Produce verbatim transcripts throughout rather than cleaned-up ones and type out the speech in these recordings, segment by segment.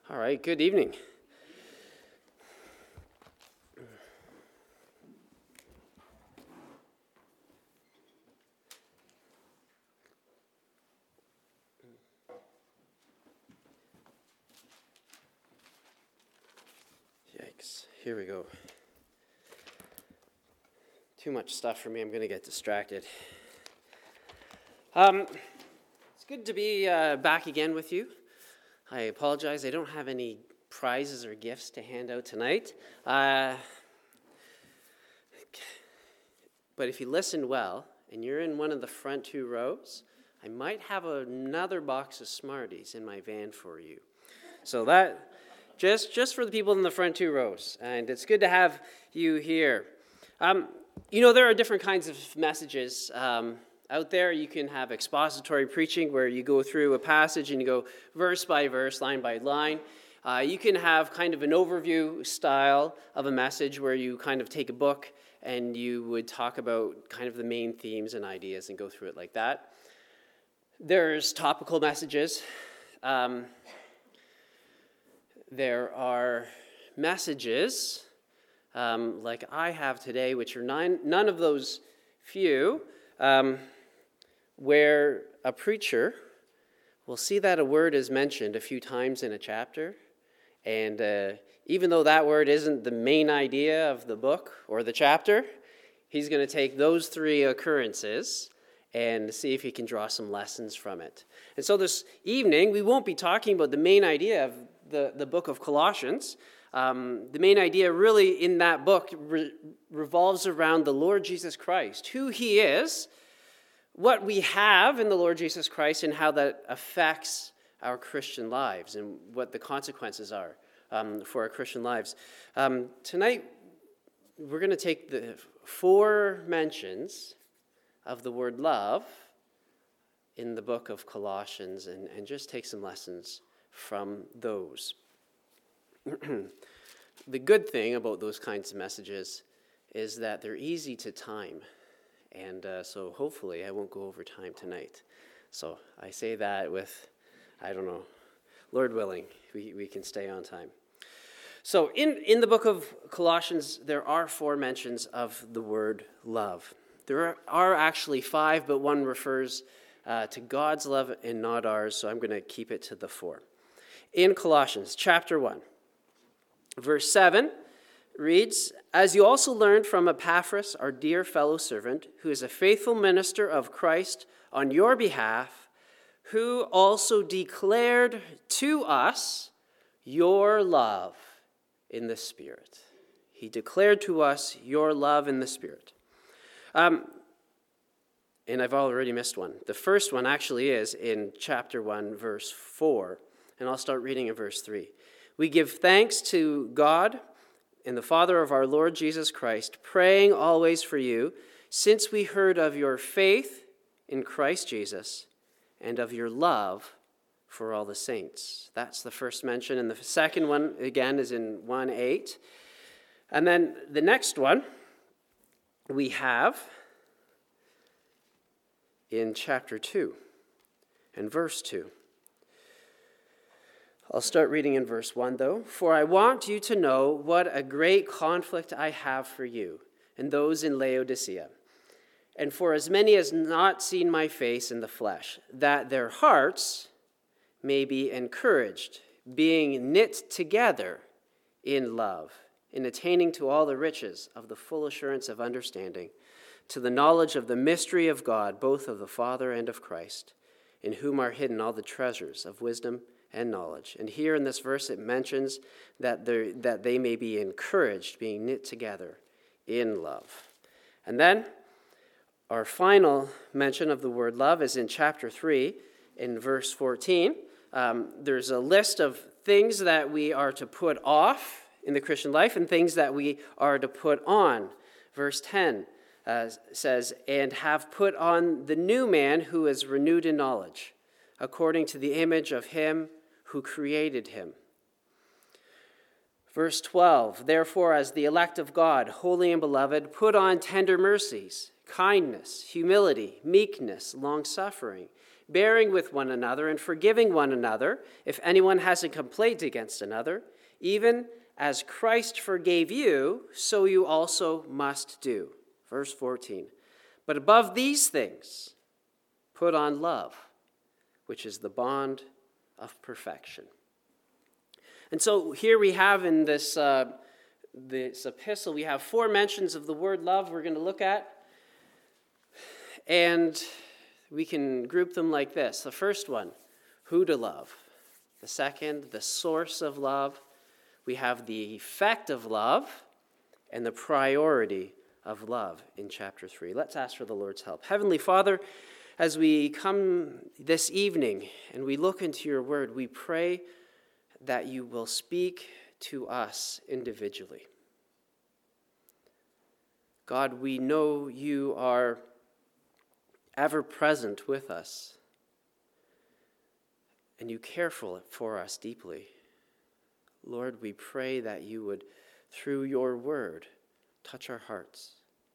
All right, good evening. Yikes, here we go. Too much stuff for me, I'm going to get distracted. Um, it's good to be uh, back again with you. I apologize, I don't have any prizes or gifts to hand out tonight. Uh, but if you listen well, and you're in one of the front two rows, I might have another box of Smarties in my van for you. So that, just, just for the people in the front two rows, and it's good to have you here. Um, you know, there are different kinds of messages um, out there. You can have expository preaching where you go through a passage and you go verse by verse, line by line. Uh, you can have kind of an overview style of a message where you kind of take a book and you would talk about kind of the main themes and ideas and go through it like that. There's topical messages. Um, there are messages um, like I have today, which are nine, none of those few, um, where a preacher will see that a word is mentioned a few times in a chapter, and uh, even though that word isn't the main idea of the book or the chapter, he's going to take those three occurrences and see if he can draw some lessons from it. And so this evening, we won't be talking about the main idea of the, the book of Colossians. Um, the main idea really in that book re- revolves around the Lord Jesus Christ, who he is, what we have in the Lord Jesus Christ, and how that affects our Christian lives and what the consequences are um, for our Christian lives. Um, tonight, we're going to take the four mentions of the word love in the book of Colossians and, and just take some lessons from those. The good thing about those kinds of messages is that they're easy to time. And uh, so hopefully I won't go over time tonight. So I say that with, I don't know, Lord willing, we, we can stay on time. So in, in the book of Colossians, there are four mentions of the word love. There are, are actually five, but one refers uh, to God's love and not ours, so I'm going to keep it to the four. In Colossians chapter one, verse seven, reads, "As you also learned from Epaphras, our dear fellow servant, who is a faithful minister of Christ on your behalf, who also declared to us your love in the Spirit." He declared to us your love in the Spirit. Um, and I've already missed one. The first one actually is in chapter one, verse four. And I'll start reading in verse three. "We give thanks to God and the Father of our Lord Jesus Christ, praying always for you, since we heard of your faith in Christ Jesus and of your love for all the saints." That's the first mention. And the second one, again, is in one eight. And then the next one we have in chapter two and verse two. I'll start reading in verse one, though. "For I want you to know what a great conflict I have for you and those in Laodicea, and for as many as not seen my face in the flesh, that their hearts may be encouraged, being knit together in love, in attaining to all the riches of the full assurance of understanding, to the knowledge of the mystery of God, both of the Father and of Christ, in whom are hidden all the treasures of wisdom and knowledge." And here in this verse it mentions that, that they may be encouraged, being knit together in love. And then our final mention of the word love is in chapter three, in verse fourteen. Um, there's a list of things that we are to put off in the Christian life and things that we are to put on. Verse ten uh, says, "And have put on the new man who is renewed in knowledge, according to the image of him who created him." Verse twelve, "Therefore, as the elect of God, holy and beloved, put on tender mercies, kindness, humility, meekness, long-suffering, bearing with one another and forgiving one another if anyone has a complaint against another, even as Christ forgave you, so you also must do. Verse fourteen. But above these things, put on love, which is the bond of perfection. And so here we have in this, uh, this epistle, we have four mentions of the word love we're going to look at. And we can group them like this. The first one, who to love. The second, the source of love. We have the effect of love and the priority of love in chapter three. Let's ask for the Lord's help. Heavenly Father, as we come this evening and we look into your word, we pray that you will speak to us individually. God, we know you are ever present with us, and you care for us deeply. Lord, we pray that you would, through your word, touch our hearts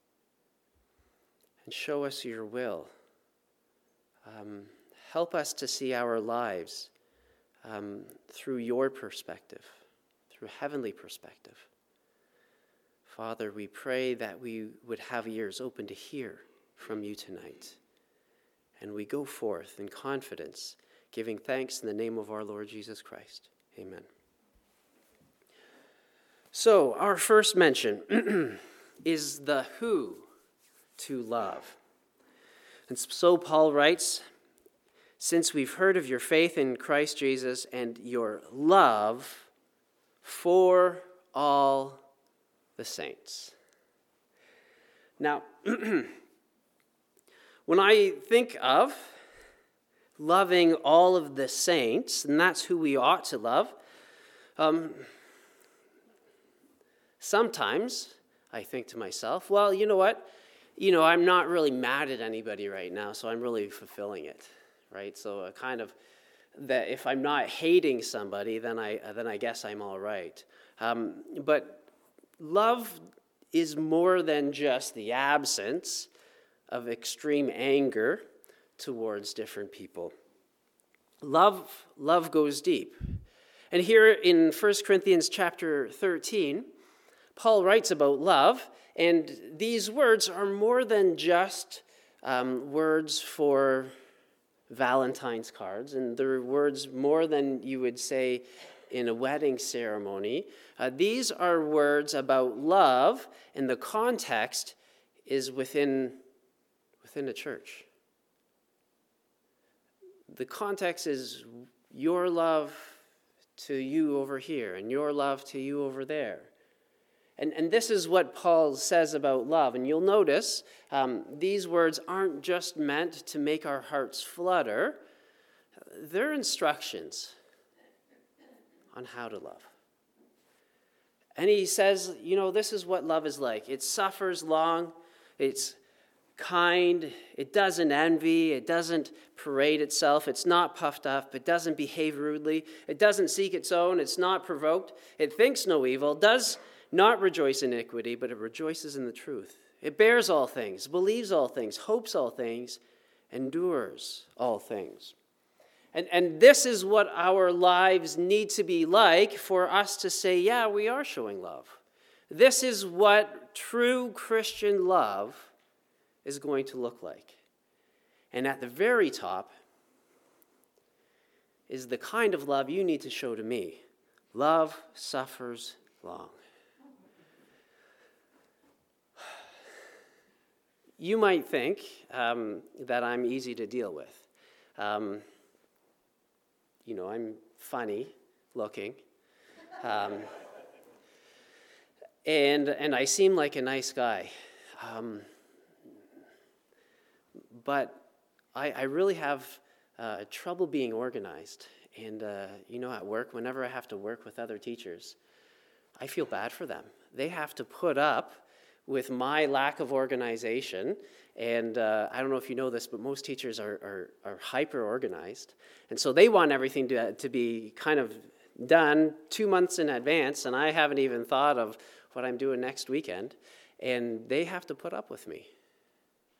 and show us your will. Um, help us to see our lives um, through your perspective, through heavenly perspective. Father, we pray that we would have ears open to hear from you tonight. And we go forth in confidence, giving thanks in the name of our Lord Jesus Christ. Amen. So, our first mention is the who to love. And so Paul writes, since we've heard of your faith in Christ Jesus and your love for all the saints. Now, when I think of loving all of the saints, and that's who we ought to love, um, sometimes I think to myself, well, you know what? You know, I'm not really mad at anybody right now, so I'm really fulfilling it, right? So a kind of that if I'm not hating somebody, then I then I guess I'm all right. Um, but love is more than just the absence of extreme anger towards different people. Love, love goes deep. And here in First Corinthians chapter thirteen, Paul writes about love, and these words are more than just um, words for Valentine's cards, and they're words more than you would say in a wedding ceremony. Uh, these are words about love, and the context is within, within a church. The context is your love to you over here, and your love to you over there. And, and this is what Paul says about love. And you'll notice um, these words aren't just meant to make our hearts flutter. They're instructions on how to love. And he says, you know, this is what love is like. It suffers long. It's kind. It doesn't envy. It doesn't parade itself. It's not puffed up. It doesn't behave rudely. It doesn't seek its own. It's not provoked. It thinks no evil. Does not rejoice in iniquity, but it rejoices in the truth. It bears all things, believes all things, hopes all things, endures all things. And, and this is what our lives need to be like for us to say, yeah, we are showing love. This is what true Christian love is going to look like. And at the very top is the kind of love you need to show to me. Love suffers long. You might think um, that I'm easy to deal with. Um, you know, I'm funny looking. Um, and and I seem like a nice guy. Um, but I, I really have uh, trouble being organized. And, uh, you know, at work, whenever I have to work with other teachers, I feel bad for them. They have to put up with my lack of organization. And uh, I don't know if you know this, but most teachers are, are, are hyper-organized. And so they want everything to, to be kind of done two months in advance, and I haven't even thought of what I'm doing next weekend. And they have to put up with me.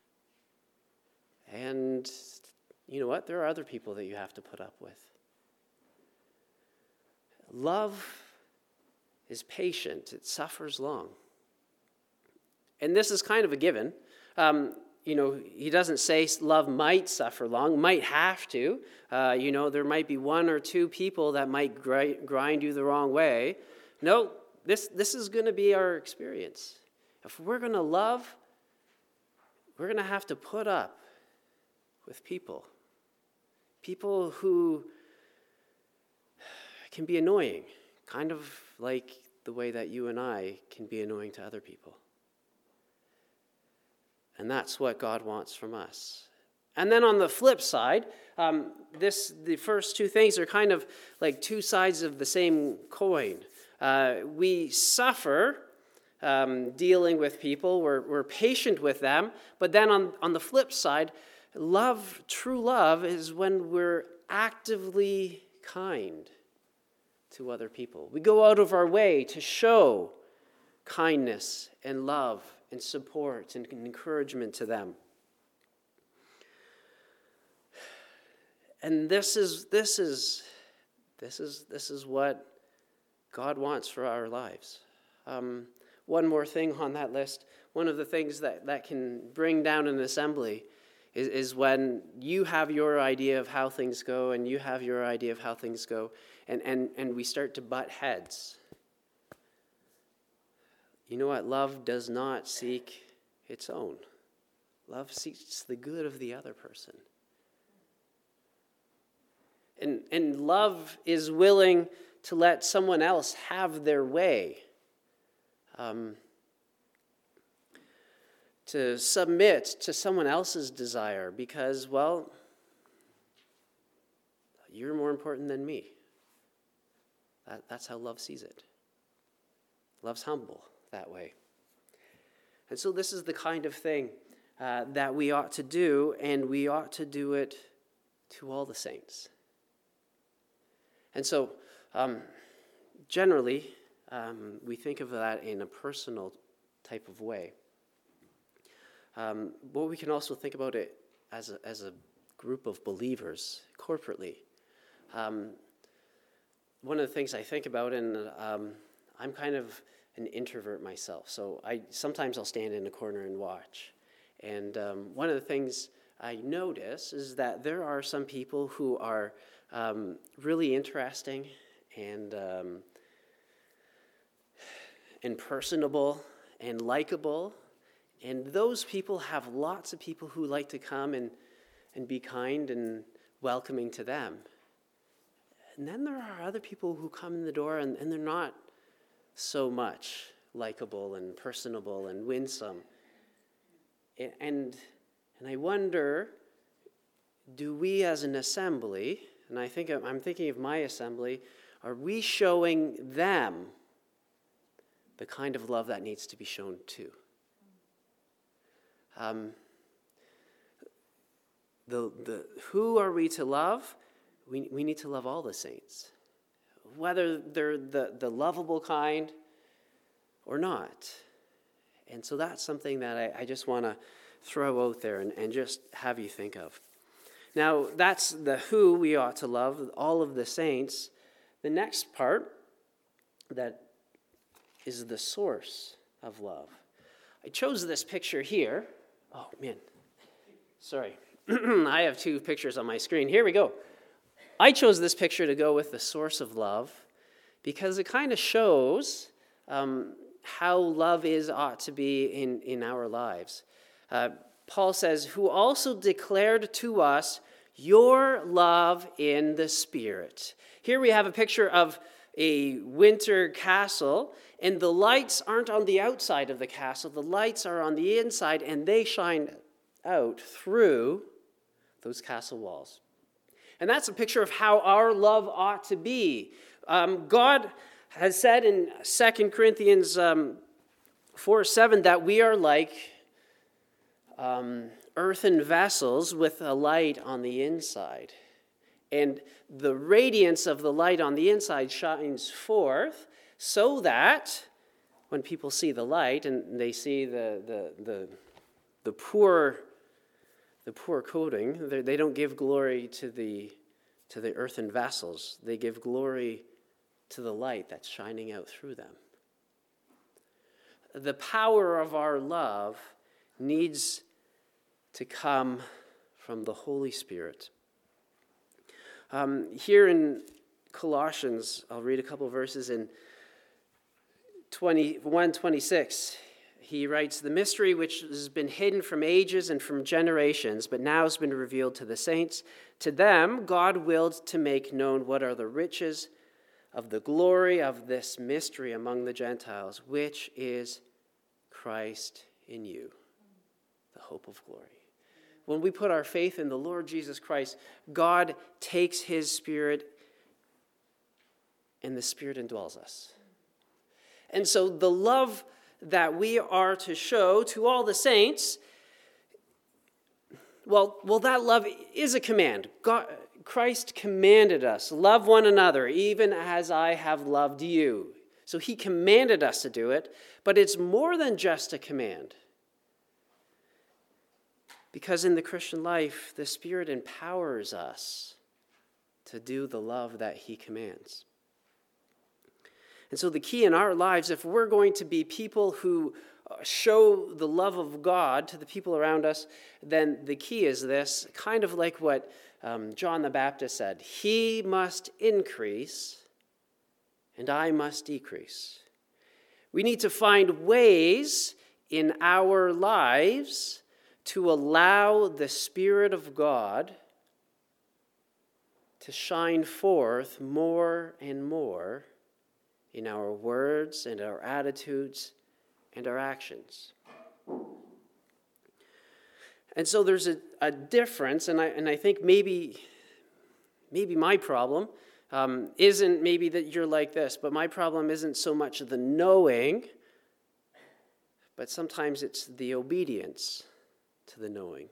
And you know what? There are other people that you have to put up with. Love is patient. It suffers long. And this is kind of a given. Um, you know, he doesn't say love might suffer long, might have to. Uh, you know, there might be one or two people that might gri- grind you the wrong way. No, this, this is going to be our experience. If we're going to love, we're going to have to put up with people. People who can be annoying, kind of like the way that you and I can be annoying to other people. And that's what God wants from us. And then on the flip side, um, this the first two things are kind of like two sides of the same coin. Uh, we suffer um, dealing with people. We're, we're patient with them. But then on, on the flip side, love, true love, is when we're actively kind to other people. We go out of our way to show kindness and love and support and encouragement to them. And this is this is this is this is what God wants for our lives. Um, one more thing on that list. One of the things that, that can bring down an assembly is, is when you have your idea of how things go and you have your idea of how things go, and, and, and we start to butt heads. You know what? Love does not seek its own. Love seeks the good of the other person. And, and love is willing to let someone else have their way. Um, to submit to someone else's desire because, well, you're more important than me. That, that's how love sees it. Love's humble that way. And so this is the kind of thing uh, that we ought to do, and we ought to do it to all the saints. And so, um, generally, um, we think of that in a personal type of way. Um, but we can also think about it as a, as a group of believers, corporately. Um, one of the things I think about, and um, I'm kind of an introvert myself, so I sometimes I'll stand in a corner and watch. And um, one of the things I notice is that there are some people who are um, really interesting and um, and personable and likable. And those people have lots of people who like to come and, and be kind and welcoming to them. And then there are other people who come in the door and, and they're not so much likable and personable and winsome. And, and I wonder, do we as an assembly, and I think I'm thinking of my assembly, are we showing them the kind of love that needs to be shown too? Um, the the who are we to love? We we need to love all the saints, whether they're the, the lovable kind or not. And so that's something that I, I just want to throw out there and, and just have you think of. Now, that's the who we ought to love, all of the saints. The next part that is the source of love. I chose this picture here. Oh, man. Sorry. I have two pictures on my screen. Here we go. I chose this picture to go with the source of love because it kind of shows um, how love is ought to be in, in our lives. Uh, Paul says, who also declared to us your love in the Spirit. Here we have a picture of a winter castle, and the lights aren't on the outside of the castle. The lights are on the inside, and they shine out through those castle walls. And that's a picture of how our love ought to be. Um, God has said in Second Corinthians um, four seven that we are like um, earthen vessels with a light on the inside. And the radiance of the light on the inside shines forth so that when people see the light and they see the the the, the poor the poor coating, they they don't give glory to the, to the earthen vessels. They give glory to the light that's shining out through them. The power of our love needs to come from the Holy Spirit. Um, here in Colossians, I'll read a couple verses in twenty-one twenty-six. He writes, "The mystery which has been hidden from ages and from generations, but now has been revealed to the saints. To them God willed to make known what are the riches of the glory of this mystery among the Gentiles, which is Christ in you, the hope of glory." When we put our faith in the Lord Jesus Christ, God takes his Spirit, and the Spirit indwells us. And so the love that we are to show to all the saints, well, well, that love is a command. God, Christ commanded us, love one another, even as I have loved you. So he commanded us to do it, but it's more than just a command. Because in the Christian life, the Spirit empowers us to do the love that he commands. And so the key in our lives, if we're going to be people who show the love of God to the people around us, then the key is this, kind of like what um, John the Baptist said, "He must increase and I must decrease." We need to find ways in our lives to allow the Spirit of God to shine forth more and more in our words and our attitudes and our actions. And so there's a, a difference, and I and I think maybe maybe my problem um, isn't maybe that you're like this, but my problem isn't so much the knowing, but sometimes it's the obedience to the knowing.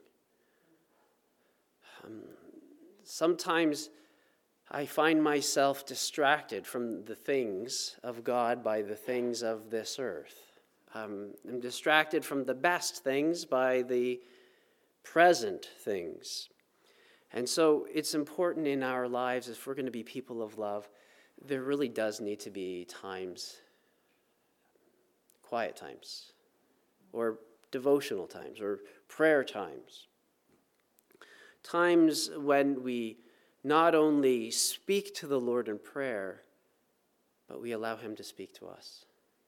Um, sometimes I find myself distracted from the things of God by the things of this earth. Um, I'm distracted from the best things by the present things. And so it's important in our lives, if we're going to be people of love, there really does need to be times, quiet times, or devotional times, or prayer times. Times when we not only speak to the Lord in prayer, but we allow him to speak to us.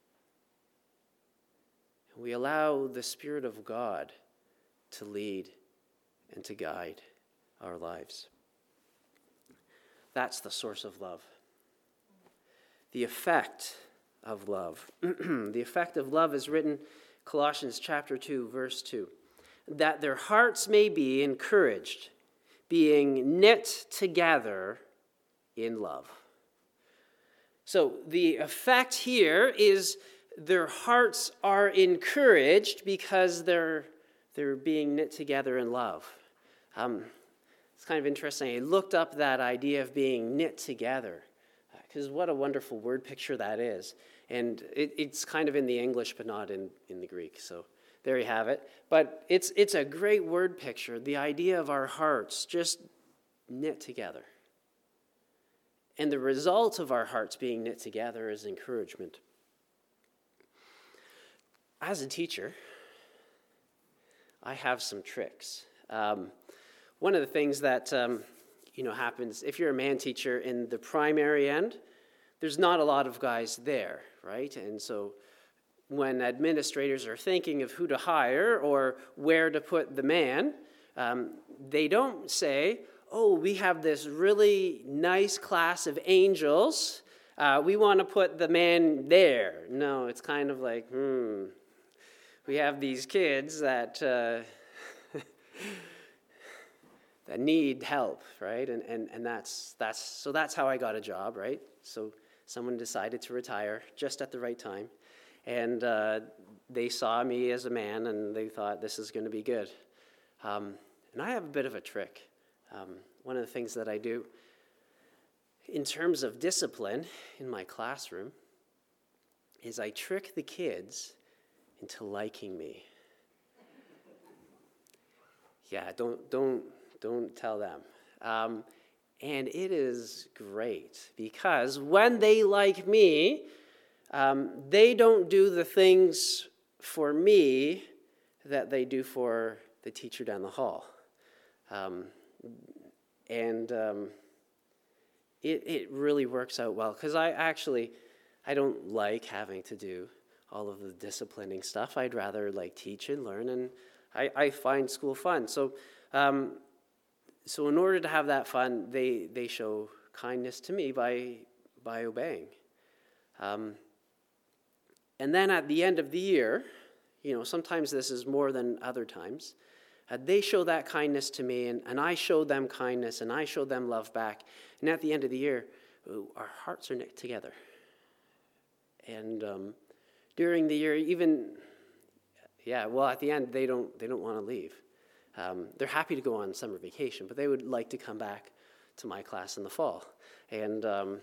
We allow the Spirit of God to lead and to guide our lives. That's the source of love. The effect of love. The effect of love is written Colossians chapter two, verse two. That their hearts may be encouraged, being knit together in love. So the effect here is their hearts are encouraged because they're they're being knit together in love. Um, it's kind of interesting. I looked up that idea of being knit together, because what a wonderful word picture that is. And it, it's kind of in the English, but not in, in the Greek. So there you have it. But it's it's a great word picture, the idea of our hearts just knit together. And the result of our hearts being knit together is encouragement. As a teacher, I have some tricks. Um, one of the things that um, you know happens, if you're a man teacher in the primary end, there's not a lot of guys there, right? And so when administrators are thinking of who to hire or where to put the man, um, they don't say, oh, we have this really nice class of angels. Uh, we want to put the man there. No, it's kind of like, hmm, we have these kids that uh, that need help, right? And and and that's that's so that's how I got a job, right? So someone decided to retire just at the right time, and uh, they saw me as a man, and they thought this is going to be good. Um, and I have a bit of a trick. Um, one of the things that I do in terms of discipline in my classroom is I trick the kids into liking me. Yeah, don't don't don't tell them. Um, and it is great because when they like me, um, they don't do the things for me that they do for the teacher down the hall. Um, and um, it it really works out well because I actually I don't like having to do all of the disciplining stuff. I'd rather like teach and learn, and I, I find school fun. So um, so in order to have that fun, they they show kindness to me by by obeying. Um, and then at the end of the year, you know, sometimes this is more than other times, uh, they show that kindness to me, and, and I show them kindness, and I show them love back. And at the end of the year, ooh, our hearts are knit together. And um, during the year, even, yeah, well, at the end, they don't they don't want to leave. Um, they're happy to go on summer vacation, but they would like to come back to my class in the fall. And um,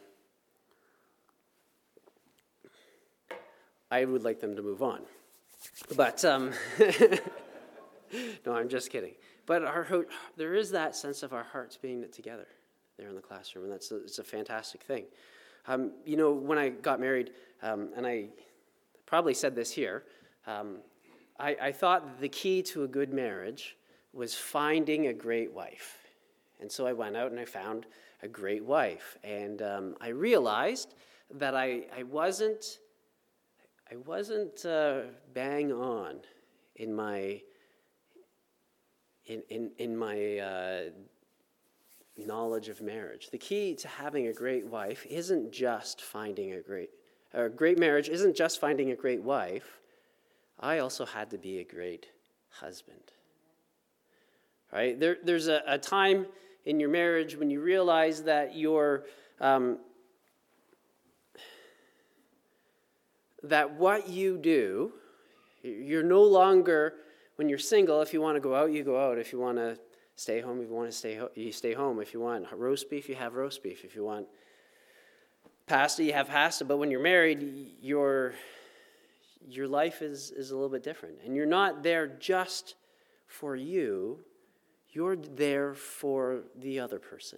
I would like them to move on. But, um, no, I'm just kidding. But our, there is that sense of our hearts being knit together there in the classroom, and that's a, it's a fantastic thing. Um, you know, when I got married, um, and I probably said this here, um, I, I thought that the key to a good marriage was finding a great wife. And so I went out and I found a great wife. And um, I realized that I, I wasn't I wasn't uh, bang on in my in in, in my uh, knowledge of marriage. The key to having a great wife isn't just finding a great a great marriage isn't just finding a great wife. I also had to be a great husband. Right? There, there's a, a time in your marriage when you realize that you're um, that what you do, you're no longer, when you're single, if you want to go out, you go out. If you want to stay home, if you want to stay home, you stay home. If you want roast beef, you have roast beef. If you want pasta, you have pasta. But when you're married, your your life is, is a little bit different. And you're not there just for you. You're there for the other person.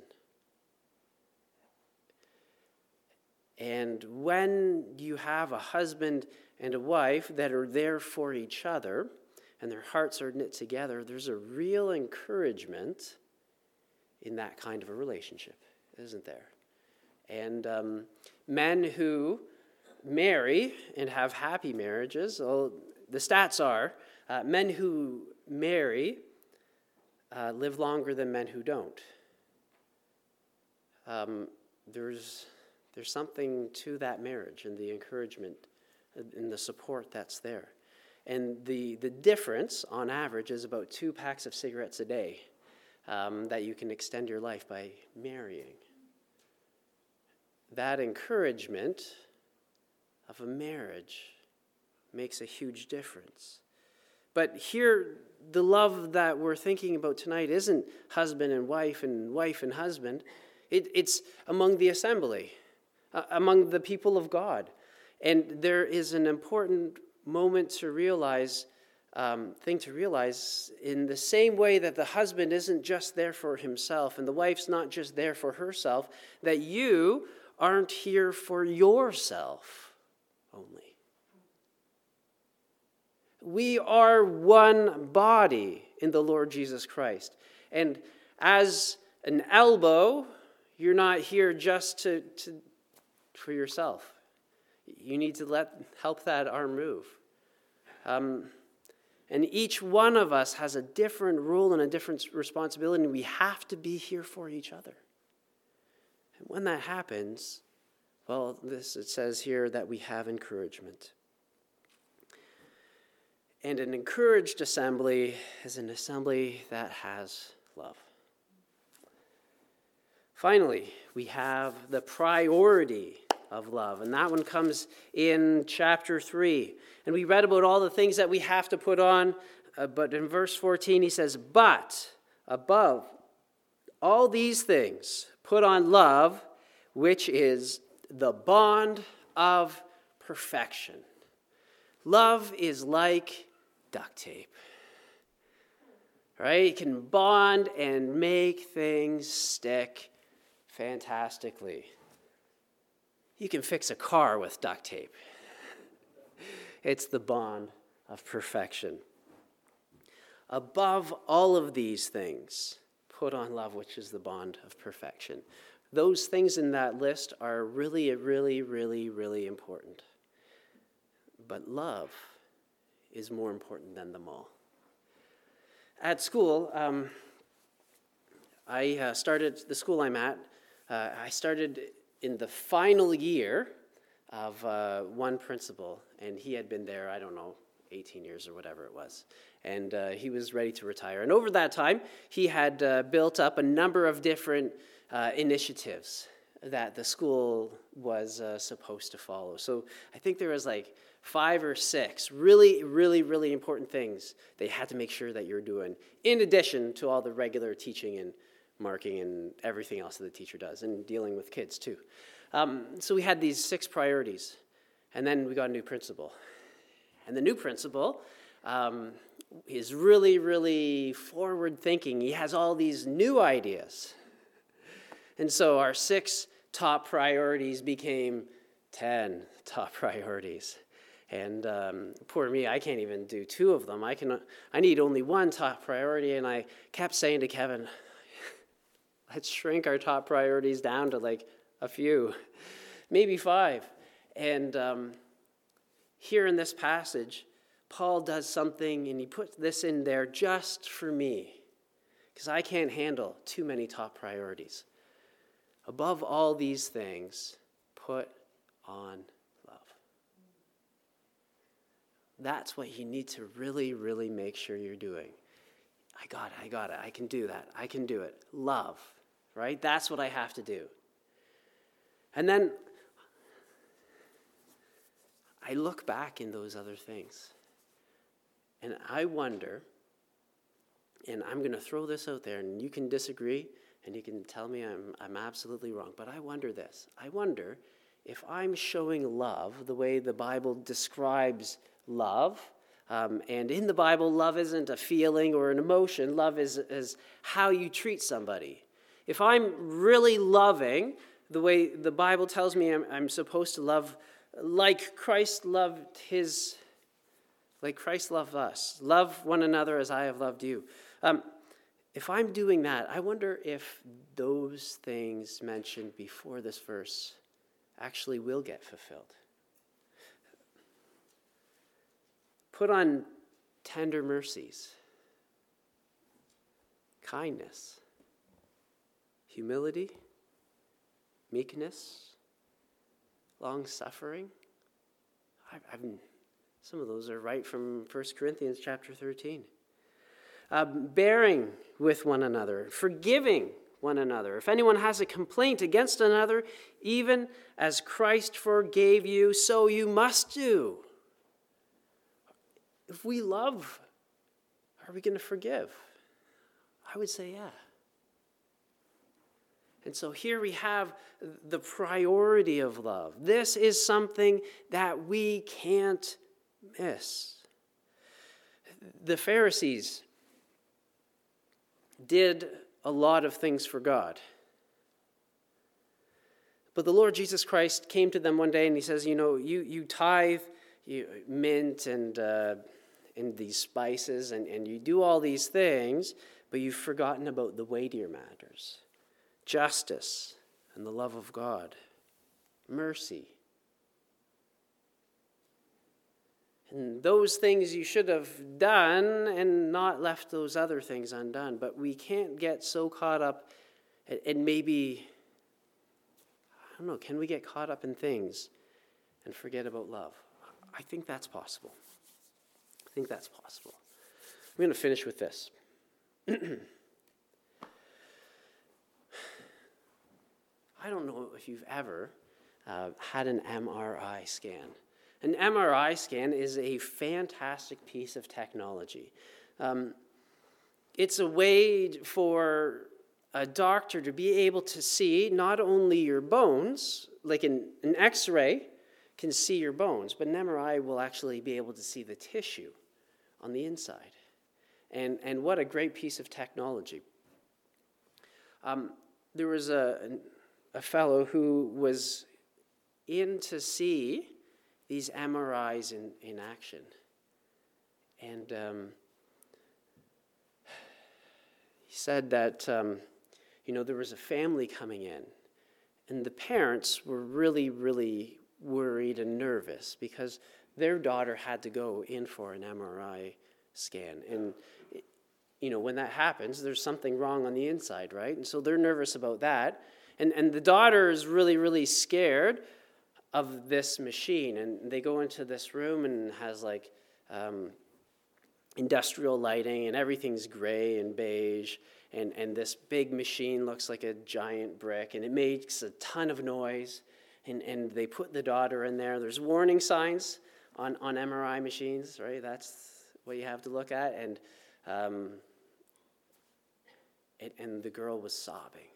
And when you have a husband and a wife that are there for each other, and their hearts are knit together, there's a real encouragement in that kind of a relationship, isn't there? And um, men who marry and have happy marriages, well, the stats are uh, men who marry uh, live longer than men who don't. Um, there's there's something to that marriage and the encouragement and the support that's there. And the, the difference, on average, is about two packs of cigarettes a day um, that you can extend your life by marrying. That encouragement of a marriage makes a huge difference. But here, the love that we're thinking about tonight isn't husband and wife and wife and husband. It, it's among the assembly, uh, among the people of God. And there is an important moment to realize, um, thing to realize, in the same way that the husband isn't just there for himself and the wife's not just there for herself, that you aren't here for yourself only. We are one body in the Lord Jesus Christ. And as an elbow, you're not here just to, to for yourself. You need to let help that arm move. Um, and each one of us has a different role and a different responsibility, and we have to be here for each other. And when that happens, well, this it says here that we have encouragement. And an encouraged assembly is an assembly that has love. Finally, we have the priority of love, and that one comes in chapter three. And we read about all the things that we have to put on, uh, but in verse fourteen he says, "But above all these things, put on love, which is the bond of perfection." Love is like duct tape. right? It can bond and make things stick fantastically. You can fix a car with duct tape. It's the bond of perfection. Above all of these things, put on love, which is the bond of perfection. Those things in that list are really, really, really, really important. But love is more important than them all. At school, um, I uh, started, the school I'm at, uh, I started in the final year of uh, one principal, and he had been there, I don't know, eighteen years or whatever it was. And uh, he was ready to retire. And over that time, he had uh, built up a number of different uh, initiatives that the school was uh, supposed to follow. So I think there was like five or six really, really, really important things they had to make sure that you're doing, in addition to all the regular teaching and marking and everything else that the teacher does, and dealing with kids too. Um, so we had these six priorities, and then we got a new principal. And the new principal um, is really, really forward-thinking. He has all these new ideas. And so our six top priorities became ten top priorities. And um, poor me, I can't even do two of them. I can. I need only one top priority, and I kept saying to Kevin, let's shrink our top priorities down to like a few, maybe five. And um, here in this passage, Paul does something, and he puts this in there just for me, because I can't handle too many top priorities. Above all these things, put on love. That's what you need to really, really make sure you're doing. I got it, I got it, I can do that, I can do it. Love, right? That's what I have to do. And then I look back in those other things, and I wonder, and I'm going to throw this out there, and you can disagree, and you can tell me I'm, I'm absolutely wrong, but I wonder this. I wonder if I'm showing love the way the Bible describes love, um, and in the Bible, love isn't a feeling or an emotion. Love is, is how you treat somebody. If I'm really loving the way the Bible tells me I'm, I'm supposed to love, like Christ loved his, like Christ loved us. Love one another as I have loved you. Um, if I'm doing that, I wonder if those things mentioned before this verse actually will get fulfilled. Put on tender mercies, kindness, humility, meekness, long-suffering. I've, I've, some of those are right from First Corinthians chapter thirteen. Uh, bearing with one another, forgiving one another. If anyone has a complaint against another, even as Christ forgave you, so you must do. If we love, are we going to forgive? I would say yeah. And so here we have the priority of love. This is something that we can't miss. The Pharisees did a lot of things for God. But the Lord Jesus Christ came to them one day and he says, you know, you, you tithe you, mint and, uh, and these spices and, and you do all these things, but you've forgotten about the weightier matters. Justice and the love of God. Mercy. And those things you should have done and not left those other things undone. But we can't get so caught up, and maybe, I don't know, can we get caught up in things and forget about love? I think that's possible. I think that's possible. I'm going to finish with this. I don't know if you've ever uh, had an M R I scan. An M R I scan is a fantastic piece of technology. Um, it's a way for a doctor to be able to see not only your bones, like an, an X-ray can see your bones, but an M R I will actually be able to see the tissue on the inside. And, and what a great piece of technology. Um, there was a, a fellow who was in to see these M R Is in, in action. And um, he said that, um, you know, there was a family coming in, and the parents were really, really worried and nervous because their daughter had to go in for an M R I scan. And, you know, when that happens, there's something wrong on the inside, right? And so they're nervous about that. And, and the daughter is really, really scared of this machine. And they go into this room and it has like um, industrial lighting, and everything's gray and beige. And, and this big machine looks like a giant brick, and it makes a ton of noise. And, and they put the daughter in there. There's warning signs on, on M R I machines, right? That's what you have to look at. And um, it, and the girl was sobbing.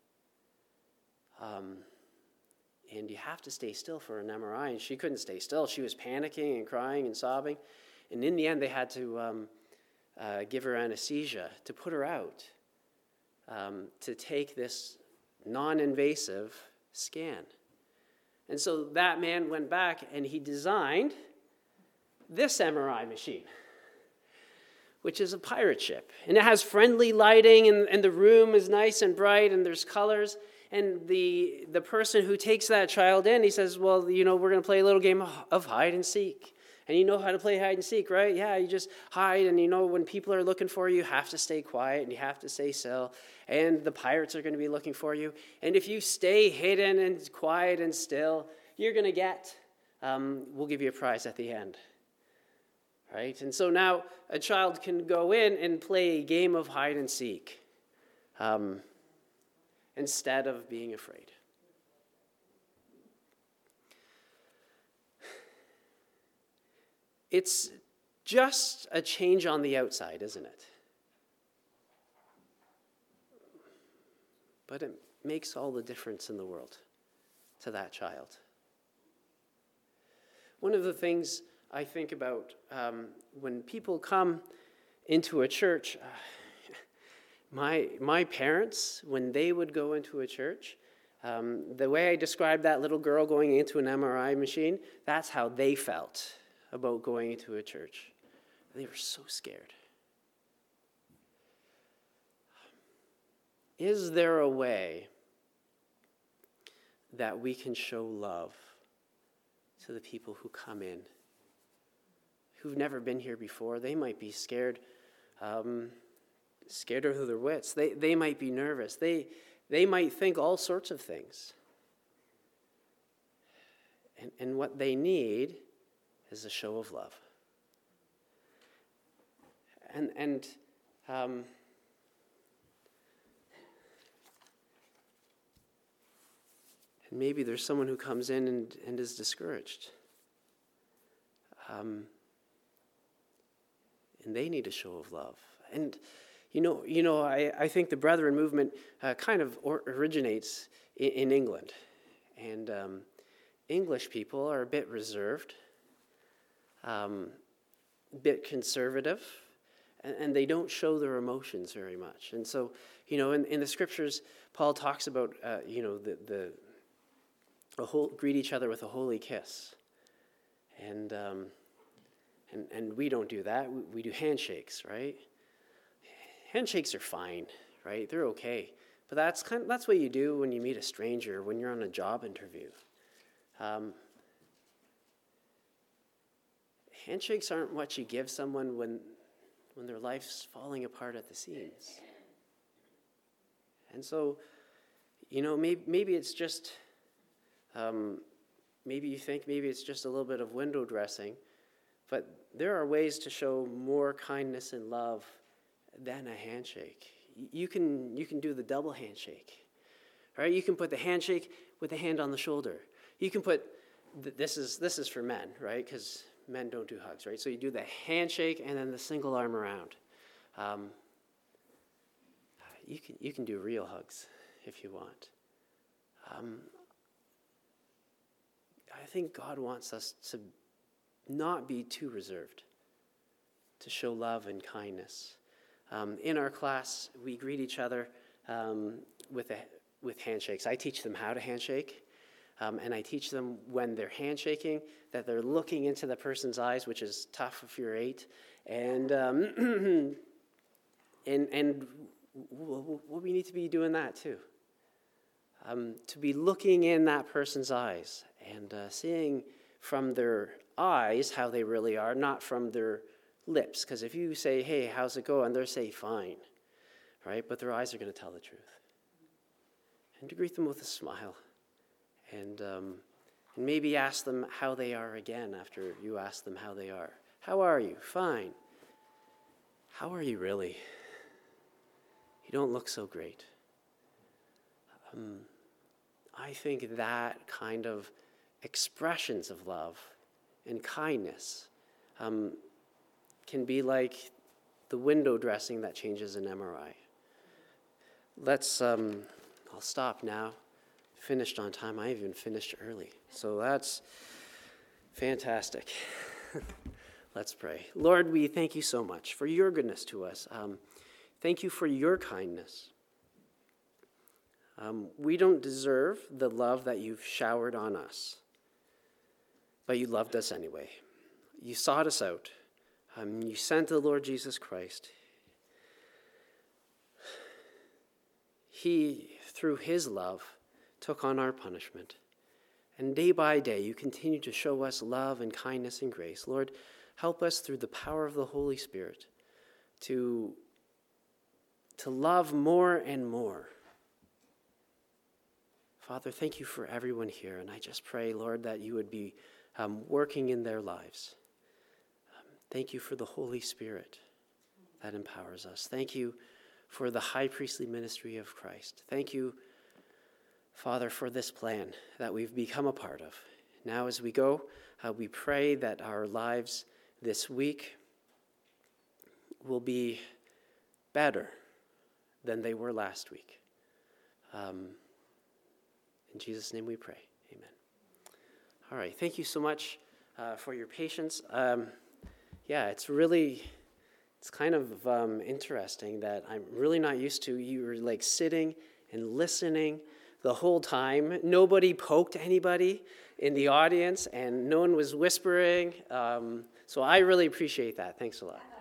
Um, and you have to stay still for an M R I, and she couldn't stay still. She was panicking and crying and sobbing. And in the end, they had to um, uh, give her anesthesia to put her out, um, to take this non-invasive scan. And so that man went back and he designed this M R I machine, which is a pirate ship. And it has friendly lighting, and, and the room is nice and bright, and there's colors. And the the person who takes that child in, he says, well, you know, we're going to play a little game of, of hide and seek. And you know how to play hide and seek, right? Yeah, you just hide, and you know when people are looking for you, you have to stay quiet, and you have to stay still. And the pirates are going to be looking for you. And if you stay hidden and quiet and still, you're going to get, um, we'll give you a prize at the end. Right? And so now a child can go in and play a game of hide and seek um, instead of being afraid. It's just a change on the outside, isn't it? But it makes all the difference in the world to that child. One of the things I think about um, when people come into a church, uh, my my parents, when they would go into a church, um, the way I described that little girl going into an M R I machine, that's how they felt about going into a church. They were so scared. Is there a way that we can show love to the people who come in, who've never been here before? They might be scared, um, scared of their wits. They they might be nervous. They they might think all sorts of things. And and what they need is a show of love. And and um, and maybe there's someone who comes in and, and is discouraged. Um, and they need a show of love. And you know, you know, I, I think the Brethren movement uh, kind of or, originates in, in England, and um, English people are a bit reserved. Um, bit conservative, and, and they don't show their emotions very much. And so, you know, in, in the scriptures, Paul talks about, uh, you know, the the a whole, greet each other with a holy kiss, and um, and and we don't do that. We, we do handshakes, right? Handshakes are fine, right? They're okay, but that's kind of, that's what you do when you meet a stranger, when you're on a job interview. Um, Handshakes aren't what you give someone when when their life's falling apart at the seams. And so, you know, maybe, maybe it's just, um, maybe you think maybe it's just a little bit of window dressing, but there are ways to show more kindness and love than a handshake. You can you can do the double handshake, right? You can put the handshake with the hand on the shoulder. You can put, this is this is for men, right? Because men don't do hugs, right? So you do the handshake and then the single arm around. Um, you can you can do real hugs if you want. Um, I think God wants us to not be too reserved, to show love and kindness. Um, in our class, we greet each other um, with a, with handshakes. I teach them how to handshake, um, and I teach them when they're handshaking that they're looking into the person's eyes, which is tough if you're eight, and um, and and w- w- we need to be doing that too. Um, to be looking in that person's eyes and uh, seeing from their eyes how they really are, not from their lips. Because if you say, hey, how's it going? They'll say, fine, right? But their eyes are going to tell the truth. And to greet them with a smile. And, um, and maybe ask them how they are again after you ask them how they are. How are you? Fine. How are you really? You don't look so great. Um, I think that kind of expressions of love and kindness um, can be like the window dressing that changes an M R I. Let's, um, I'll stop now. Finished on time. I even finished early. So that's fantastic. Let's pray. Lord, we thank you so much for your goodness to us. Um, thank you for your kindness. Um, we don't deserve the love that you've showered on us, but you loved us anyway. You sought us out. Um, you sent the Lord Jesus Christ. He, through his love, took on our punishment. And day by day, you continue to show us love and kindness and grace. Lord, help us through the power of the Holy Spirit to, to love more and more. Father, thank you for everyone here, and I just pray, Lord, that you would be um, working in their lives. Um, thank you for the Holy Spirit that empowers us. Thank you for the high priestly ministry of Christ. Thank you, Father, for this plan that we've become a part of. Now as we go, uh, we pray that our lives this week will be better than they were last week. Um, In Jesus' name we pray. Amen. All right. Thank you so much uh, for your patience. Um, yeah, it's really, it's kind of um, interesting that I'm really not used to. You were like sitting and listening the whole time. Nobody poked anybody in the audience, and no one was whispering. Um, so I really appreciate that. Thanks a lot.